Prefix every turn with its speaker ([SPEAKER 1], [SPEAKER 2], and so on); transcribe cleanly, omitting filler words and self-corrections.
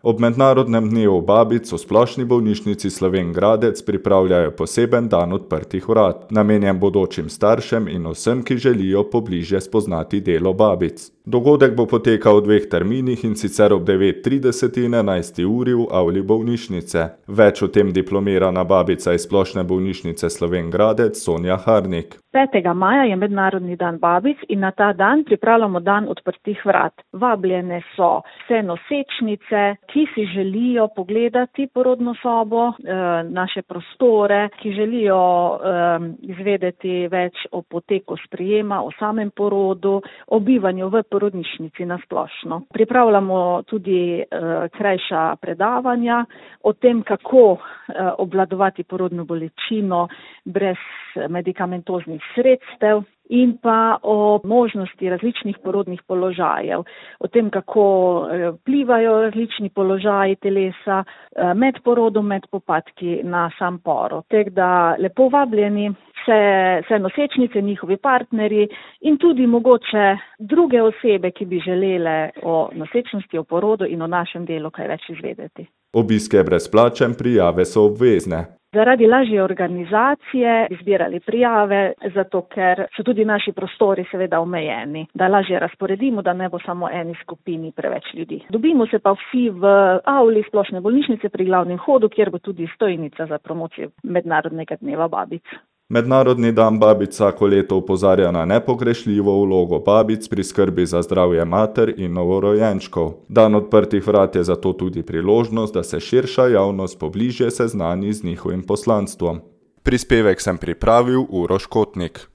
[SPEAKER 1] Ob mednarodnem dnevu babic v Splošni bolnišnici Slovenj Gradec pripravljajo poseben dan odprtih vrat, namenjen bodočim staršem in vsem, ki želijo pobližje spoznati delo babic. Dogodek bo potekal v 2 terminih, in sicer ob 9:30 in 11. uri v avli bolnišnice. Več o tem diplomirana babica iz Splošne bolnišnice Slovenj Gradec Sonja Harnik.
[SPEAKER 2] 5. maja je mednarodni dan babic in na ta dan pripravljamo dan odprtih vrat. Vabljene so vse nosečnice, ki si želijo pogledati porodno sobo, naše prostore, ki želijo izvedeti več o poteku sprejema, o samem porodu, o bivanju v porodnišnici na splošno. Pripravljamo tudi krajša predavanja o tem, kako obvladovati porodno bolečino brez medikamentoznih sredstev in pa o možnosti različnih porodnih položajev, o tem, kako vplivajo različni položaji telesa med porodom, med popadki na sam porod. Tako da lepo vabljeni vse nosečnice, njihovi partnerji in tudi mogoče druge osebe, ki bi želele o nosečnosti, o porodu in o našem delu kaj več izvedeti.
[SPEAKER 1] Obisk je brezplačen, prijave so obvezne.
[SPEAKER 2] Zaradi lažje organizacije bi zbirali prijave, zato ker so tudi naši prostori seveda omejeni, da lažje razporedimo, da ne bo samo eni skupini preveč ljudi. Dobimo se pa vsi v avli Splošne bolnišnice pri glavnem hodu, kjer bo tudi stojnica za promocijo mednarodnega dneva babic.
[SPEAKER 1] Mednarodni dan babic vsako leto opozarja na nepogrešljivo vlogo babic pri skrbi za zdravje mater in novorojenčkov. Dan odprtih vrat je zato tudi priložnost, da se širša javnost pobližje seznani z njihovim poslanstvom. Prispevek sem pripravil Uroš Kotnik.